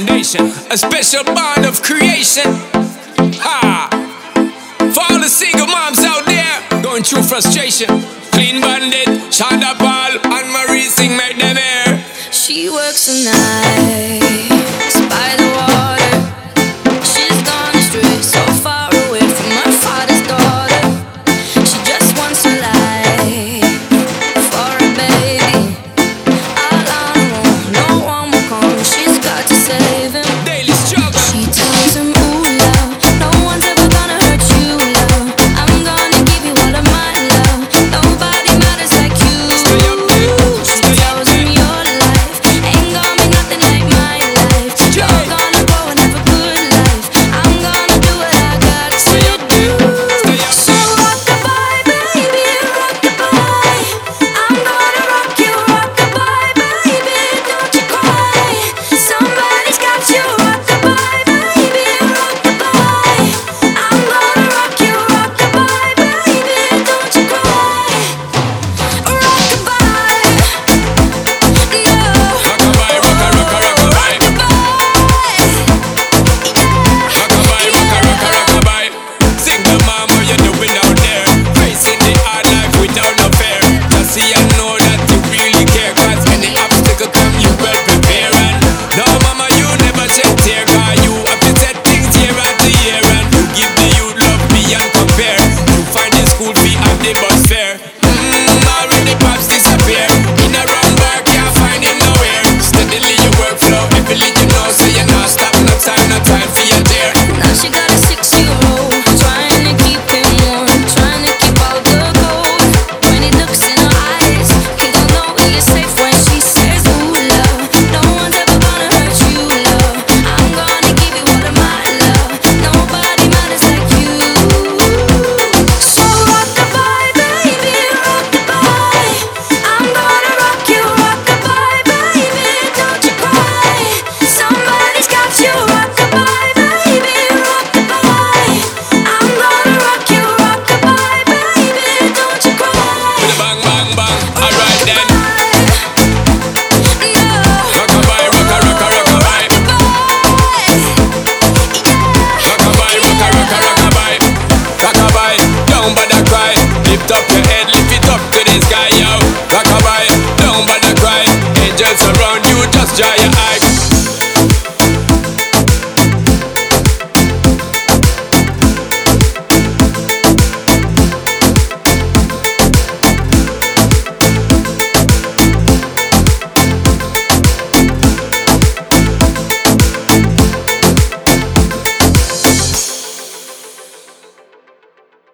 foundation, a special bond of creation. Ha! For all the single moms out there going through frustration. Clean Bandit, Shonda Paul, and Marie sing, make them air. She works the night by the water. She's gone astray, so far away from her father's daughter. She just wants a life for a baby. All on her own, no one will come. She's got to save him. Daily struggle. She tells him, ooh, love, no one's ever gonna hurt you, love. I'm gonna give you all of my love. Nobody matters like you. Stay up there, She stay up tells him there. your life ain't gonna be nothing like my life. You're gonna grow and have a good life. I'm gonna do what I got to Stay up there, stay up So there. rock-a-bye, baby, rock-a-bye. I'm gonna rock you, rock-a-bye, baby, don't you cry. Somebody's got you, rock-a-bye, baby, rock-a-bye. I'm gonna rock you, rock-a-bye, baby, don't you cry. Rock-a-bye, no. Rockabye, rocka, rocka, rockabye. Rockabye, rocka, rocka, rockabye. Single mom, what you doing out there? Facing the hard life without no fear. Just see and know that you really care. Cause when the obstacle come, you well prepare. And no, mama, you never shed tear. Cause you have to set things year after year. And you give the youth love beyond compare. You find the school fee and the bus fare. Already pops disappear. In a wrong work, can't find him nowhere. Steadily your workflow, every little you know. So you're not stop, no time for your dear. Now she got a 6-year-old, trying to keep him warm, trying to keep out the cold. When he looks in her eyes, he don't know he is safe when she says, ooh, love, no one's ever gonna hurt you, love. I'm gonna give you all of my love. Nobody matters like you. So rock-a-bye, baby, rock-a-bye. I'm gonna rock you, rock-a-bye, baby, don't you cry. Somebody's got you, rock-a-bye, baby, rock-a-bye. I'm gonna rock you, rock-a-bye, baby, don't you cry. With a bang, bang, bang. Alright then. No. Rockabye, rocka, rocka, rockabye. Rockabye, rocka, rocka, rockabye. Rockabye, don't bother cry. Lift up your head, lift it up to the sky, yo. Rockabye, don't bother cry. Angels around you, just dry your eyes.